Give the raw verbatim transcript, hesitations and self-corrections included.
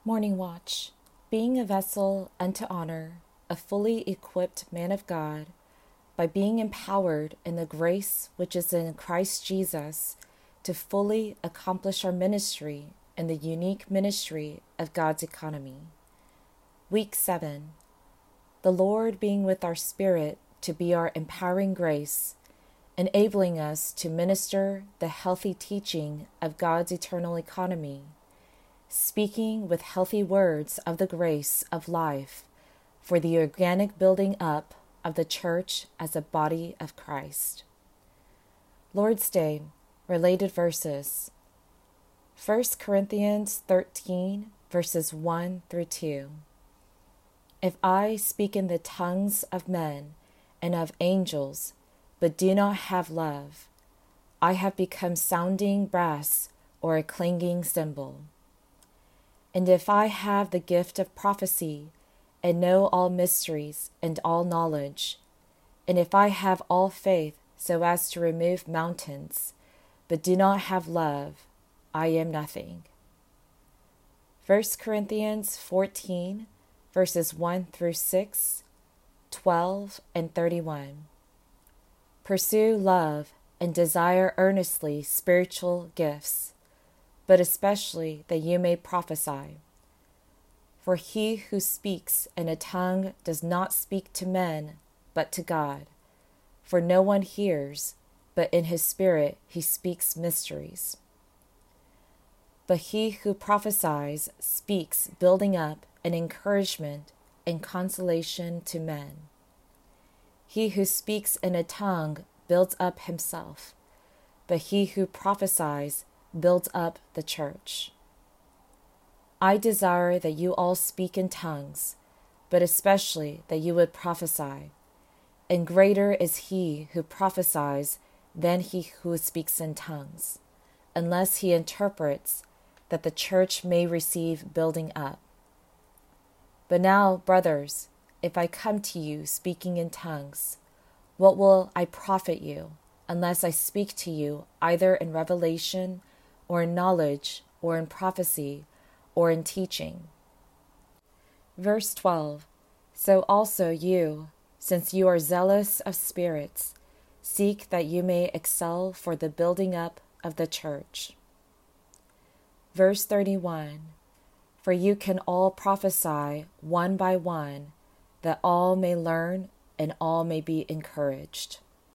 Morning Watch. Being a vessel unto honor, a fully equipped man of God, by being empowered in the grace which is in Christ Jesus to fully accomplish our ministry in the unique ministry of God's economy. Week seven. The Lord being with our spirit to be our empowering grace, enabling us to minister the healthy teaching of God's eternal economy, speaking with healthy words of the grace of life for the organic building up of the church as a body of Christ. Lord's Day, related verses. First Corinthians thirteen, verses one through two. If I speak in the tongues of men and of angels, but do not have love, I have become sounding brass or a clanging cymbal. And if I have the gift of prophecy, and know all mysteries and all knowledge, and if I have all faith so as to remove mountains, but do not have love, I am nothing. First Corinthians fourteen, verses one through six, twelve, and thirty-one. Pursue love and desire earnestly spiritual gifts, but especially that you may prophesy. For he who speaks in a tongue does not speak to men, but to God. For no one hears, but in his spirit he speaks mysteries. But he who prophesies speaks building up and encouragement and consolation to men. He who speaks in a tongue builds up himself, but he who prophesies builds up the church. I desire that you all speak in tongues, but especially that you would prophesy. And greater is he who prophesies than he who speaks in tongues, unless he interprets, that the church may receive building up. But now, brothers, if I come to you speaking in tongues, what will I profit you, unless I speak to you either in revelation, or in knowledge, or in prophecy, or in teaching? Verse twelve. So also you, since you are zealous of spirits, seek that you may excel for the building up of the church. Verse thirty-one. For you can all prophesy one by one, that all may learn and all may be encouraged.